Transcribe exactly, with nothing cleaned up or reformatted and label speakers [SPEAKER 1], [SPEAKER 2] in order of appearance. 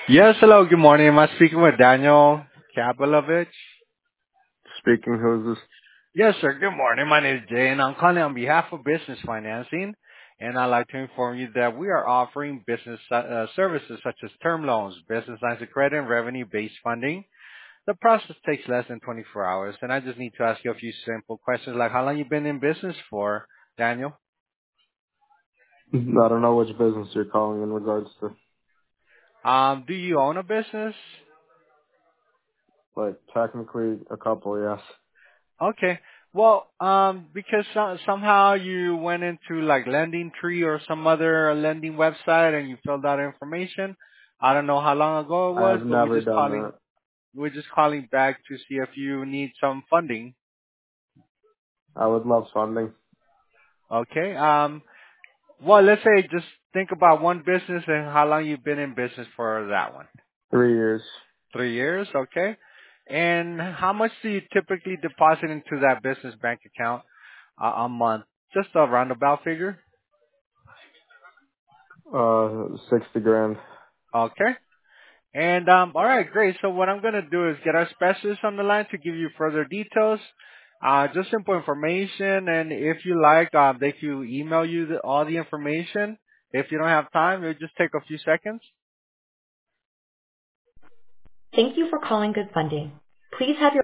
[SPEAKER 1] Yes, hello, good morning. Am I speaking with Daniel Kabelovich?
[SPEAKER 2] Speaking, who is this?
[SPEAKER 1] Yes, sir. Good morning. My name is Jay, and I'm calling on behalf of Business Financing. And I'd like to inform you that we are offering business uh, services such as term loans, business lines of credit, and revenue-based funding. The process takes less than twenty-four hours, and I just need to ask you a few simple questions like how long you been in business for, Daniel?
[SPEAKER 2] I don't know which business you're calling in regards to.
[SPEAKER 1] Um, do you own a business?
[SPEAKER 2] Like, technically, a couple, yes.
[SPEAKER 1] Okay. Well, um, because so, somehow you went into like Lending Tree or some other lending website and you filled out information. I don't know how long ago it
[SPEAKER 2] I
[SPEAKER 1] was,
[SPEAKER 2] have
[SPEAKER 1] but we're
[SPEAKER 2] never
[SPEAKER 1] just
[SPEAKER 2] done
[SPEAKER 1] calling,
[SPEAKER 2] that.
[SPEAKER 1] we're just calling back to see if you need some funding.
[SPEAKER 2] I would love funding.
[SPEAKER 1] Okay. Um, well, let's say just think about one business and how long you've been in business for that one.
[SPEAKER 2] Three years.
[SPEAKER 1] Three years. Okay. And how much do you typically deposit into that business bank account uh, a month? Just a roundabout figure.
[SPEAKER 2] Uh, sixty grand.
[SPEAKER 1] Okay. And um, all right, great. So what I'm gonna do is get our specialist on the line to give you further details, uh, just simple information. And if you like, uh, they can email you the, all the information. If you don't have time, it'll just take a few seconds. Thank you for calling Good Funding. Please have your